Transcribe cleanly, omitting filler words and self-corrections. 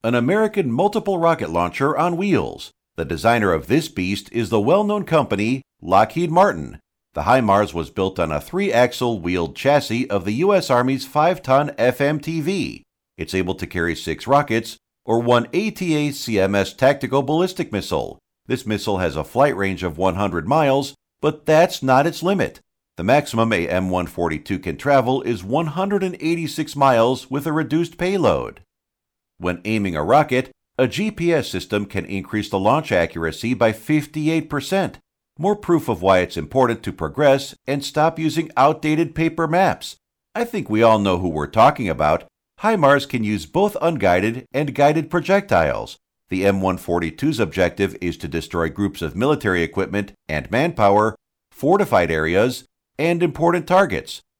an American multiple rocket launcher on wheels. The designer of this beast is the well-known company Lockheed Martin. The HIMARS was built on a 3-axle wheeled chassis of the U.S. Army's 5-ton FMTV. It's able to carry 6 rockets, or 1 ATA-CMS tactical ballistic missile. This missile has a flight range of 100 miles, but that's not its limit. The maximum a M142 can travel is 186 miles with a reduced payload. When aiming a rocket, a GPS system can increase the launch accuracy by 58%. More proof of why it's important to progress and stop using outdated paper maps. I think we all know who we're talking about. HIMARS can use both unguided and guided projectiles. The M142's objective is to destroy groups of military equipment and manpower, fortified areas, and important targets.